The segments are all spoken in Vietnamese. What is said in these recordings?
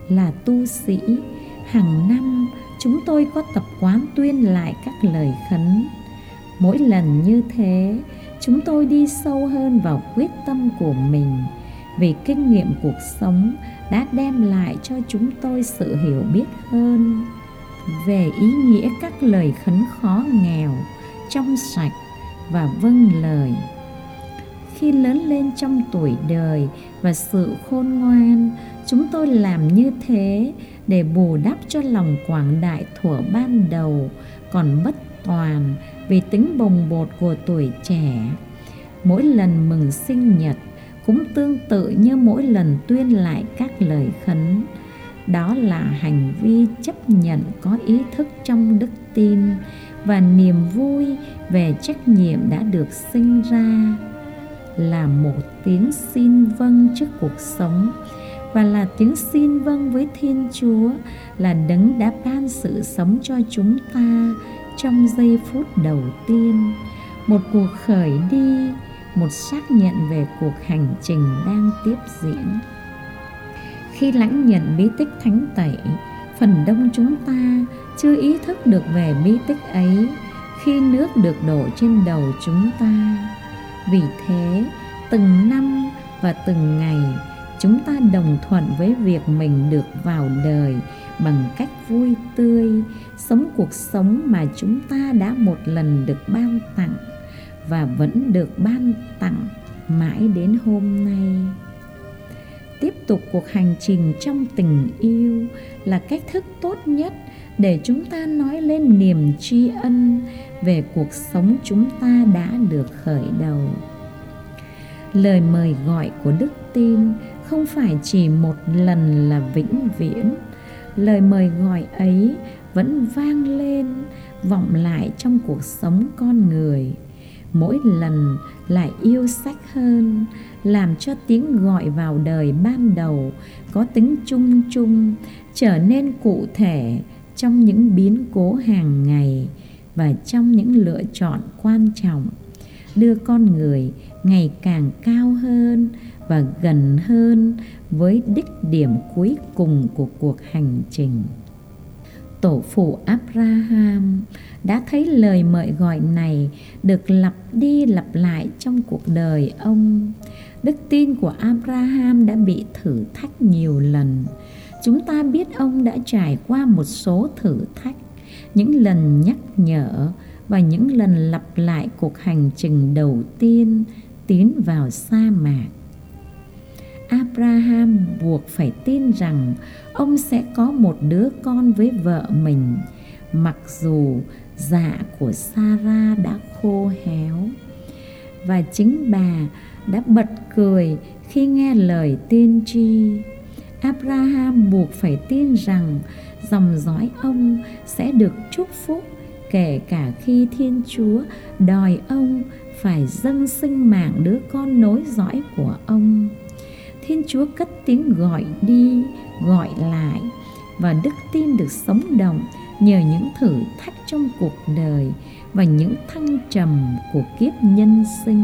Là tu sĩ, hàng năm chúng tôi có tập quán tuyên lại các lời khấn. Mỗi lần như thế, chúng tôi đi sâu hơn vào quyết tâm của mình, vì kinh nghiệm cuộc sống đã đem lại cho chúng tôi sự hiểu biết hơn về ý nghĩa các lời khấn khó nghèo, trong sạch và vâng lời. Khi lớn lên trong tuổi đời và sự khôn ngoan, chúng tôi làm như thế để bù đắp cho lòng quảng đại thuở ban đầu còn bất toàn vì tính bồng bột của tuổi trẻ. Mỗi lần mừng sinh nhật cũng tương tự như mỗi lần tuyên lại các lời khấn. Đó là hành vi chấp nhận có ý thức trong đức tin và niềm vui về trách nhiệm đã được sinh ra, là một tiếng xin vâng trước cuộc sống và là tiếng xin vâng với Thiên Chúa, là đấng đã ban sự sống cho chúng ta trong giây phút đầu tiên. Một cuộc khởi đi, một xác nhận về cuộc hành trình đang tiếp diễn. Khi lãnh nhận bí tích thánh tẩy, phần đông chúng ta chưa ý thức được về bí tích ấy khi nước được đổ trên đầu chúng ta. Vì thế, từng năm và từng ngày, chúng ta đồng thuận với việc mình được vào đời bằng cách vui tươi, sống cuộc sống mà chúng ta đã một lần được ban tặng và vẫn được ban tặng mãi đến hôm nay. Tiếp tục cuộc hành trình trong tình yêu là cách thức tốt nhất để chúng ta nói lên niềm tri ân về cuộc sống chúng ta đã được khởi đầu. Lời mời gọi của đức tin không phải chỉ một lần là vĩnh viễn. Lời mời gọi ấy vẫn vang lên, vọng lại trong cuộc sống con người, mỗi lần lại yêu sách hơn, làm cho tiếng gọi vào đời ban đầu có tính chung chung, trở nên cụ thể trong những biến cố hàng ngày và trong những lựa chọn quan trọng, đưa con người ngày càng cao hơn và gần hơn với đích điểm cuối cùng của cuộc hành trình. Tổ phụ Abraham đã thấy lời mời gọi này được lặp đi lặp lại trong cuộc đời ông. Đức tin của Abraham đã bị thử thách nhiều lần. Chúng ta biết ông đã trải qua một số thử thách, những lần nhắc nhở và những lần lặp lại cuộc hành trình đầu tiên tiến vào sa mạc. Abraham buộc phải tin rằng ông sẽ có một đứa con với vợ mình, mặc dù dạ của Sarah đã khô héo. Và chính bà đã bật cười khi nghe lời tiên tri. Abraham buộc phải tin rằng dòng dõi ông sẽ được chúc phúc, kể cả khi Thiên Chúa đòi ông phải dâng sinh mạng đứa con nối dõi của ông. Thiên Chúa cất tiếng gọi đi, gọi lại, và đức tin được sống động nhờ những thử thách trong cuộc đời và những thăng trầm của kiếp nhân sinh.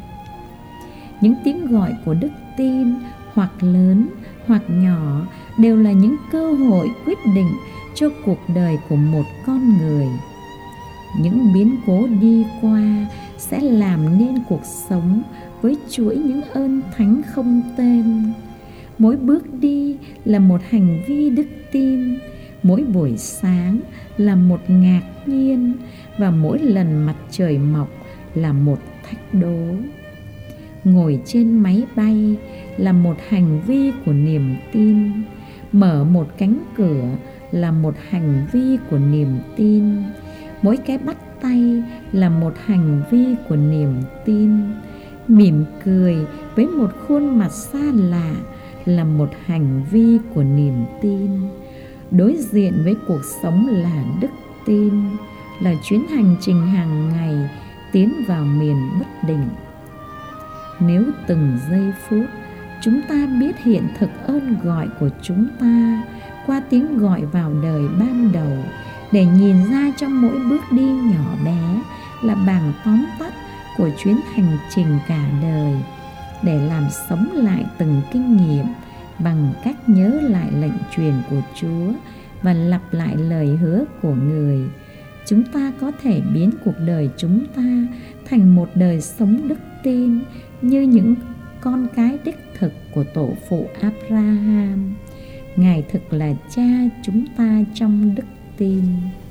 Những tiếng gọi của đức tin, hoặc lớn hoặc nhỏ, đều là những cơ hội quyết định cho cuộc đời của một con người. Những biến cố đi qua sẽ làm nên cuộc sống với chuỗi những ơn thánh không tên. Mỗi bước đi là một hành vi đức tin, mỗi buổi sáng là một ngạc nhiên, và mỗi lần mặt trời mọc là một thách đố. Ngồi trên máy bay là một hành vi của niềm tin. Mở một cánh cửa là một hành vi của niềm tin. Mỗi cái bắt tay là một hành vi của niềm tin. Mỉm cười với một khuôn mặt xa lạ là một hành vi của niềm tin. Đối diện với cuộc sống là đức tin, là chuyến hành trình hàng ngày tiến vào miền bất định. Nếu từng giây phút chúng ta biết hiện thực ơn gọi của chúng ta qua tiếng gọi vào đời ban đầu, để nhìn ra trong mỗi bước đi nhỏ bé là bảng tóm tắt của chuyến hành trình cả đời, để làm sống lại từng kinh nghiệm bằng cách nhớ lại lệnh truyền của Chúa và lặp lại lời hứa của Người, chúng ta có thể biến cuộc đời chúng ta thành một đời sống đức tin như những con cái đích thực của tổ phụ Abraham. Ngài thực là cha chúng ta trong đức tin.